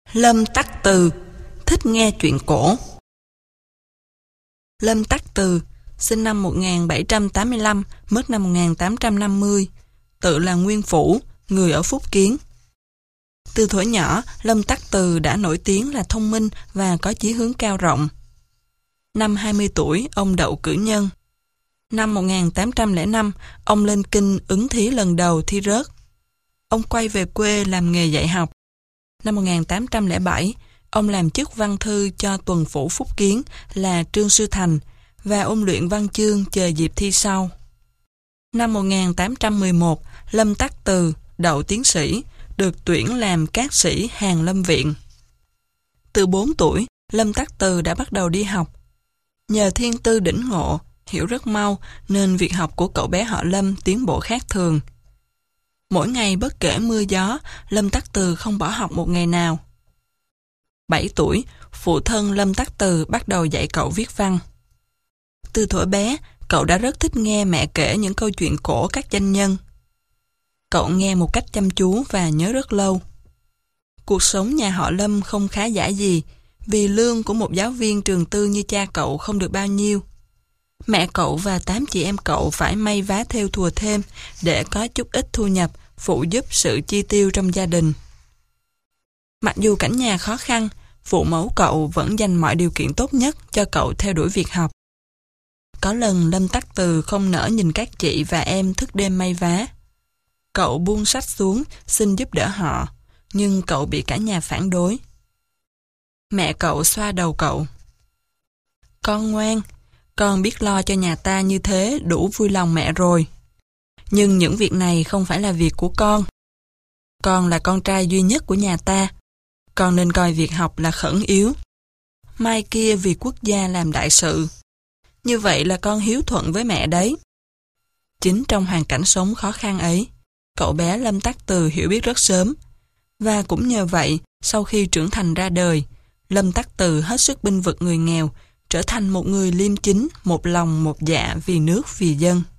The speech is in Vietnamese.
Lâm Tắc Từ thích nghe chuyện cổ. Lâm Tắc Từ sinh năm 1785, mất năm 1850, tự là nguyên phủ, người ở Phúc Kiến. Từ thuở nhỏ, Lâm Tắc Từ đã nổi tiếng là thông minh và có chí hướng cao rộng. Năm 20 tuổi, ông đậu cử nhân. Năm 1805, ông lên Kinh ứng thí lần đầu thi rớt. Ông quay về quê làm nghề dạy học. Năm 1807, ông làm chức văn thư cho tuần phủ Phúc Kiến là Trương Sư Thành và ôn luyện văn chương chờ dịp thi sau. Năm 1811, Lâm Tắc Từ đậu tiến sĩ, được tuyển làm cát sĩ Hàn Lâm Viện. Từ 4 tuổi, Lâm Tắc Từ đã bắt đầu đi học. Nhờ thiên tư đỉnh ngộ, hiểu rất mau nên việc học của cậu bé họ Lâm tiến bộ khác thường. Mỗi ngày bất kể mưa gió, Lâm Tắc Từ không bỏ học một ngày nào. 7 tuổi, phụ thân Lâm Tắc Từ bắt đầu dạy cậu viết văn. Từ thuở bé, cậu đã rất thích nghe mẹ kể những câu chuyện cổ các danh nhân. Cậu nghe một cách chăm chú và nhớ rất lâu. Cuộc sống nhà họ Lâm không khá giả gì, vì lương của một giáo viên trường tư như cha cậu không được bao nhiêu. Mẹ cậu và 8 chị em cậu phải may vá thêu thùa thêm để có chút ít thu nhập phụ giúp sự chi tiêu trong gia đình. Mặc dù cảnh nhà khó khăn, phụ mẫu cậu vẫn dành mọi điều kiện tốt nhất cho cậu theo đuổi việc học. Có lần Lâm Tắc Từ không nỡ nhìn các chị và em thức đêm may vá. Cậu buông sách xuống xin giúp đỡ họ, nhưng cậu bị cả nhà phản đối. Mẹ cậu xoa đầu cậu. Con ngoan, con biết lo cho nhà ta như thế đủ vui lòng mẹ rồi. Nhưng những việc này không phải là việc của con. Con là con trai duy nhất của nhà ta. Con nên coi việc học là khẩn yếu. Mai kia vì quốc gia làm đại sự. Như vậy là con hiếu thuận với mẹ đấy. Chính trong hoàn cảnh sống khó khăn ấy, cậu bé Lâm Tắc Từ hiểu biết rất sớm. Và cũng nhờ vậy, sau khi trưởng thành ra đời, Lâm Tắc Từ hết sức bênh vực người nghèo, trở thành một người liêm chính, một lòng một dạ vì nước vì dân.